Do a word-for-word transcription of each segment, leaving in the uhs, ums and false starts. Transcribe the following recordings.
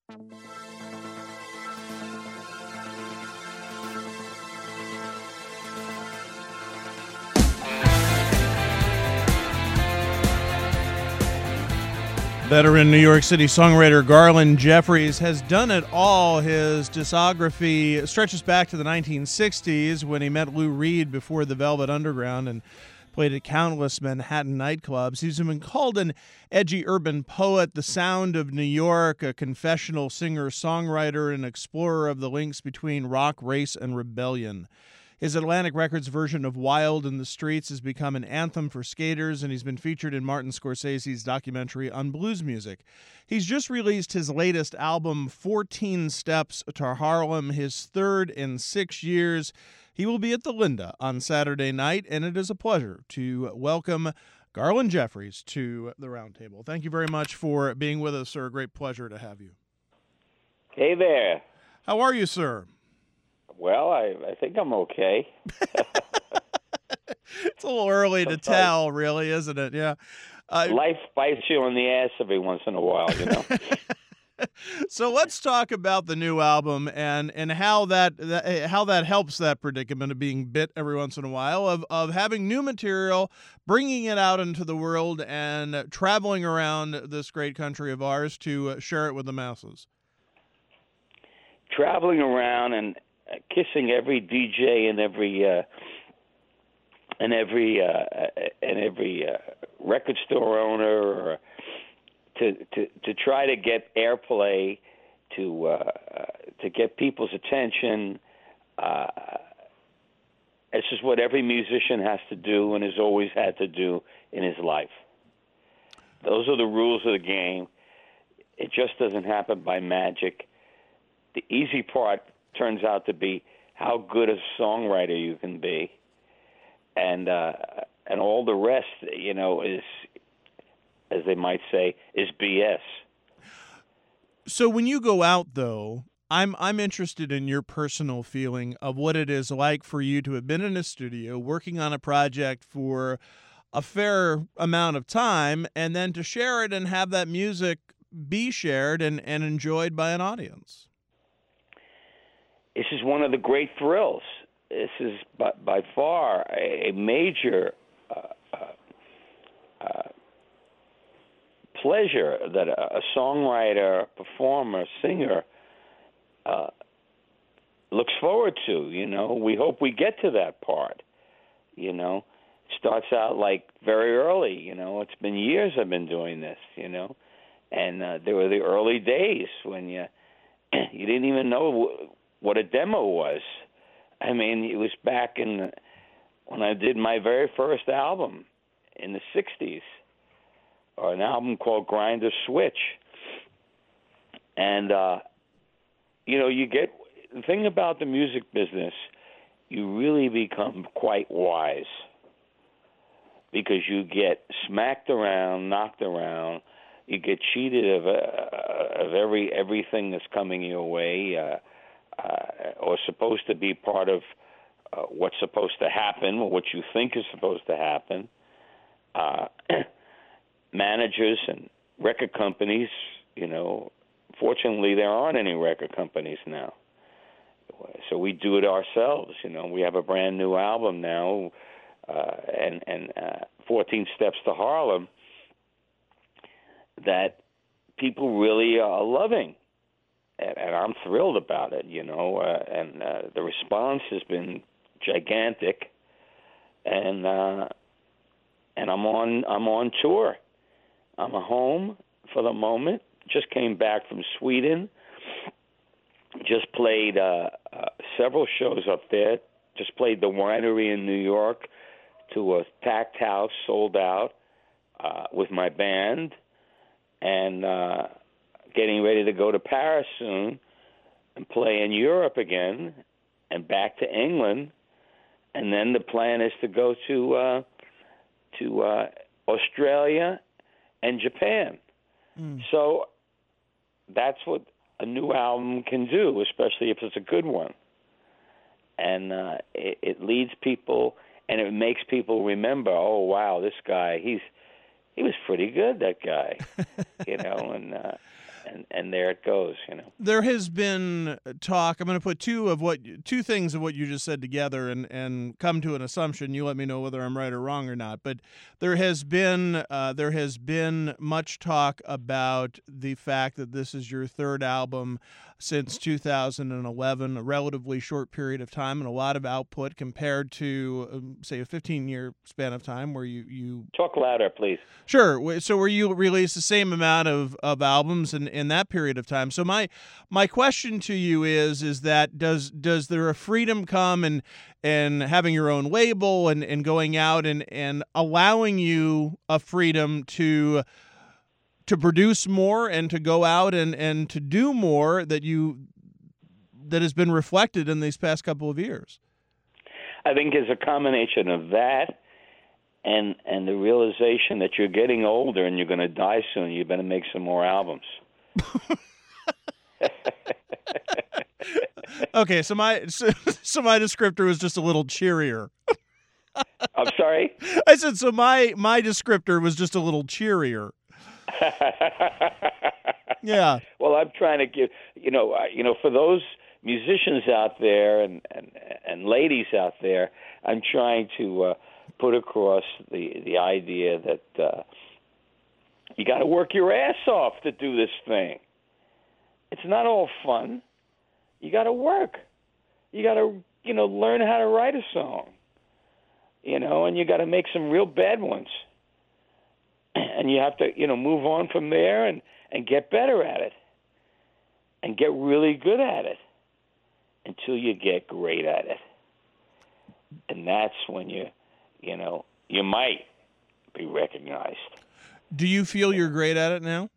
Veteran New York City songwriter Garland Jeffreys has done it all. His discography stretches back to the nineteen sixties when he met Lou Reed before the Velvet Underground and played at countless Manhattan nightclubs. He's been called an edgy urban poet, the sound of New York, a confessional singer-songwriter, and explorer of the links between rock, race, and rebellion. His Atlantic Records version of Wild in the Streets has become an anthem for skaters, and he's been featured in Martin Scorsese's documentary on blues music. He's just released his latest album, fourteen Steps to Harlem, his third in six years. He will be at the Linda on Saturday night, and it is a pleasure to welcome Garland Jeffreys to the Roundtable. Thank you very much for being with us, sir. A great pleasure to have you. Hey there. How are you, sir? Well, I, I think I'm okay. It's a little early to tell, really, isn't it? Yeah. Uh, Life bites you on the ass every once in a while, you know. So let's talk about the new album and, and how that, that how that helps that predicament of being bit every once in a while, of, of having new material, bringing it out into the world, and traveling around this great country of ours to uh, share it with the masses. Traveling around and kissing every D J and every uh, and every uh, and every uh, record store owner, or to to to try to get airplay, to uh, to get people's attention. Uh, this is what every musician has to do and has always had to do in his life. Those are the rules of the game. It just doesn't happen by magic. The easy part turns out to be how good a songwriter you can be, and uh, and all the rest, you know, is, as they might say, is B S. So when you go out, though, I'm I'm interested in your personal feeling of what it is like for you to have been in a studio working on a project for a fair amount of time, and then to share it and have that music be shared and, and enjoyed by an audience. This is one of the great thrills. This is by, by far a major uh, uh, uh, pleasure that a, a songwriter, performer, singer uh, looks forward to. You know, we hope we get to that part. You know, it starts out like very early. You know, it's been years I've been doing this. You know, and uh, there were the early days when you you didn't even know what a demo was. I mean, it was back in when I did my very first album in the sixties, or an album called Grind or Switch. And, uh, you know, you get, the thing about the music business, you really become quite wise, because you get smacked around, knocked around, you get cheated of, uh, of every everything that's coming your way, uh, Uh, or supposed to be part of uh, what's supposed to happen, or what you think is supposed to happen. Uh, managers and record companies, you know, fortunately there aren't any record companies now. So we do it ourselves, you know. We have a brand new album now, uh, and, and uh, fourteen Steps to Harlem, that people really are loving. And I'm thrilled about it, you know, uh, and uh, the response has been gigantic, and uh, and I'm on I'm on tour. I'm home for the moment. Just came back from Sweden. Just played uh, uh, several shows up there. Just played the Winery in New York to a packed house, sold out, uh, with my band, and. Uh, getting ready to go to Paris soon and play in Europe again and back to England. And then the plan is to go to uh, to uh, Australia and Japan. Mm. So that's what a new album can do, especially if it's a good one. And uh, it, it leads people, and it makes people remember, oh, wow, this guy, he's he was pretty good, that guy, you know, and... Uh, and and there it goes, you know. There has been talk. I'm going to put two of what two things of what you just said together and, and come to an assumption. You let me know whether I'm right or wrong or not. But there has been uh, there has been much talk about the fact that this is your third album since two thousand eleven, a relatively short period of time and a lot of output compared to, um, say, a fifteen-year span of time where you, you... Talk louder, please. Sure. So where you released the same amount of, of albums in, in that period of time. So my my question to you is is that does does there a freedom come and and having your own label and, and going out and, and allowing you a freedom to to produce more and to go out and, and to do more that you that has been reflected in these past couple of years? I think it's a combination of that and and the realization that you're getting older and you're going to die soon. You better make some more albums. Okay, so my so, so my descriptor was just a little cheerier. I'm sorry? I said so my my descriptor was just a little cheerier. Yeah. Well, I'm trying to give, you know, uh, you know, for those musicians out there and, and, and ladies out there, I'm trying to uh, put across the, the idea that uh, you got to work your ass off to do this thing. It's not all fun. You got to work. You got to, you know, learn how to write a song, you know, and you got to make some real bad ones. And you have to, you know, move on from there and, and get better at it and get really good at it until you get great at it. And that's when you, you know, you might be recognized. Do you feel you're great at it now?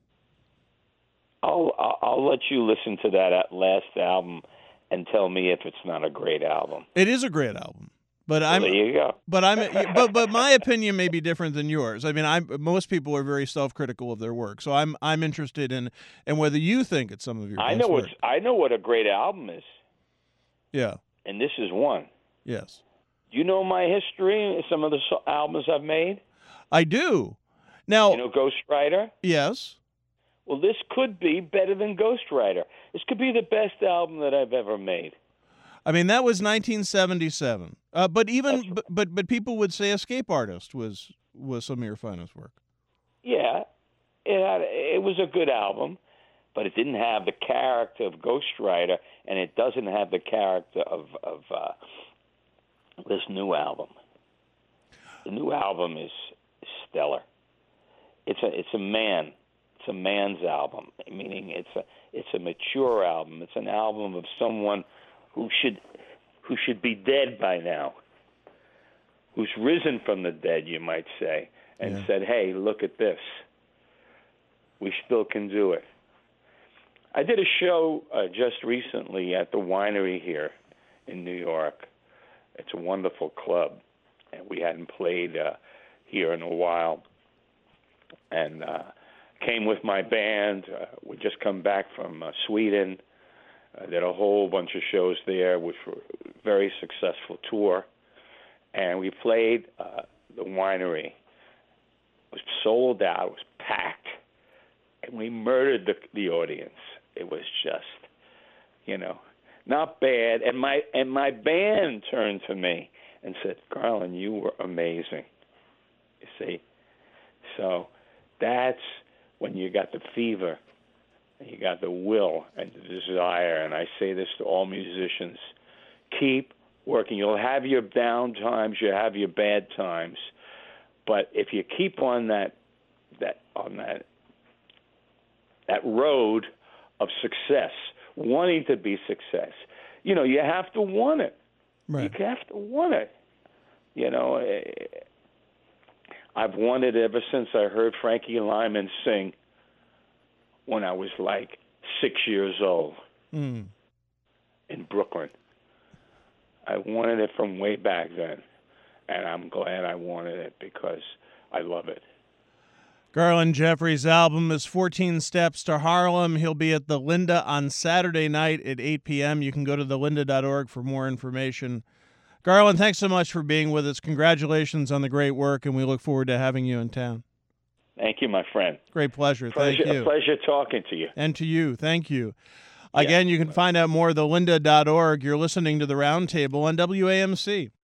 I'll, I'll, I'll let you listen to that last album and tell me if it's not a great album. It is a great album. But well, I'm, there you go. But I'm, but but my opinion may be different than yours. I mean, I most people are very self-critical of their work, so I'm I'm interested in in whether you think it's some of your. I best know work. what's I know what a great album is. Yeah. And this is one. Yes. Do you know my history? Some of the so- albums I've made. I do. Now. You know Ghostwriter. Yes. Well, this could be better than Ghostwriter. This could be the best album that I've ever made. I mean, that was nineteen seventy-seven. Uh, but even, Right. but, but but people would say Escape Artist was was some of your finest work. Yeah, it had, it was a good album, but it didn't have the character of Ghostwriter, and it doesn't have the character of of uh, this new album. The new album is stellar. It's a it's a man. It's a man's album, meaning it's a it's a mature album. It's an album of someone who should who should be dead by now, who's risen from the dead, you might say, and Yeah. said, hey, look at this. We still can do it. I did a show uh, just recently at the winery here in New York. It's a wonderful club, and we hadn't played uh, here in a while. And uh, came with my band. Uh, we just come back from uh, Sweden. I did a whole bunch of shows there, which were a very successful tour. And we played uh, the winery. It was sold out. It was packed. And we murdered the, the audience. It was just, you know, not bad. And my and my band turned to me and said, Garland, you were amazing. You see? So that's when you got the fever. You got the will and the desire, and I say this to all musicians: keep working. You'll have your down times, you have your bad times, but if you keep on that that on that that road of success, wanting to be success, you know, you have to want it. Right. You have to want it. You know, I've wanted it ever since I heard Frankie Lyman sing when I was like six years old Mm. in Brooklyn. I wanted it from way back then, and I'm glad I wanted it because I love it. Garland Jeffries' album is fourteen Steps to Harlem. He'll be at the Linda on Saturday night at eight p.m. You can go to the linda dot org for more information. Garland, thanks so much for being with us. Congratulations on the great work, and we look forward to having you in town. Thank you, my friend. Great pleasure. Pleasure, Thank you. A pleasure talking to you. And to you. Thank you. Yeah. Again, you can find out more at the lynda dot org. You're listening to the Roundtable on W A M C.